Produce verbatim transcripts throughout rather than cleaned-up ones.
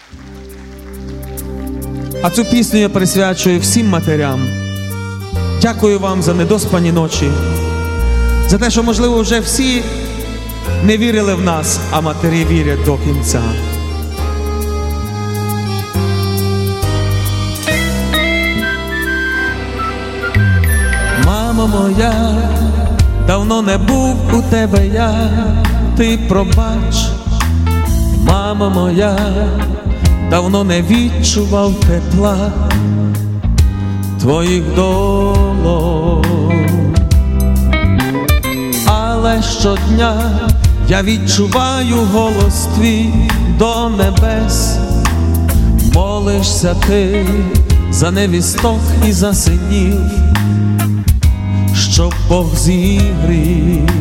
А цю пісню я присвячую всім матерям. Дякую вам за недоспані ночі, за те, що, можливо, вже всі не вірили в нас, а матері вірять до кінця. Мамо моя, давно не був у тебе я, ти пробач. Мамо моя, давно не відчував тепла твоїх долонь. Але щодня я відчуваю голос твій до небес. Молишся ти за невісток і за синів, щоб Бог зігрів.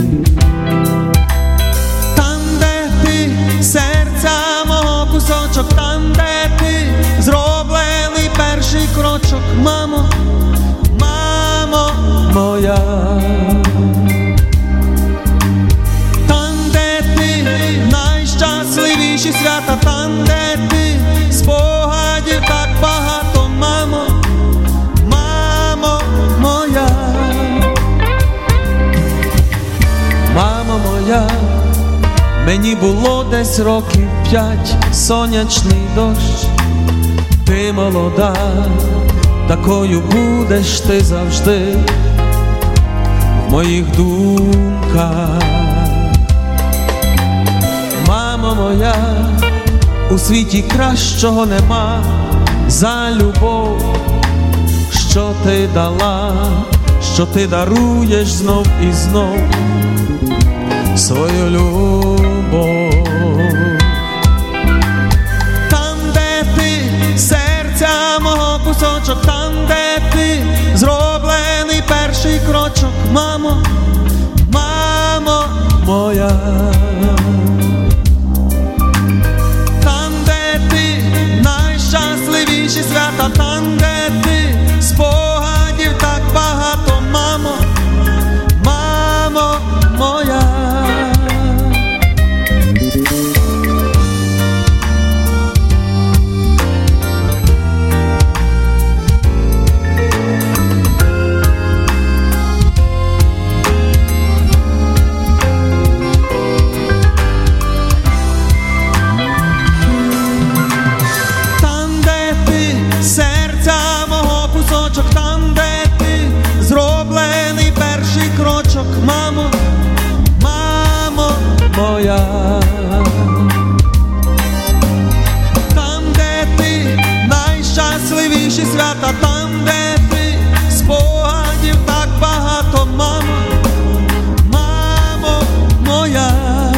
Там, де ти, серця мого кусочок, там, де ти, зроблений перший крочок, мамо, мамо моя. Там, де ти, найщасливіші свята, там, де ти, спогадів так багато, мамо, мамо моя. Мамо моя, мені було десь років п'ять, сонячний дощ. Ти молода, такою будеш ти завжди в моїх думках. Мамо моя, у світі кращого нема за любов, що ти дала, що ти даруєш знов і знов свою любов. Там, де ти, серця мого кусочок, там, де ти, зроблений перший крочок, мамо, мамо моя. Там, де ти, найщасливіші свята, там, де ти, спогадів так багато, мамо, мамо моя. Там, де ти, зроблений перший крочок, мамо, мамо моя. Там, де ти, найщасливіші свята, там, де ти, спогадів так багато, мамо, мамо моя.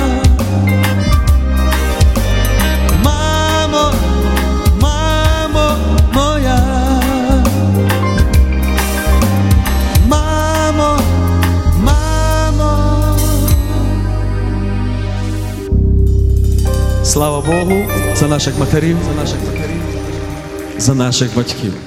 Мамо, мамо моя. Слава Богу за наших матерів, за наших матерів, за наших батьків.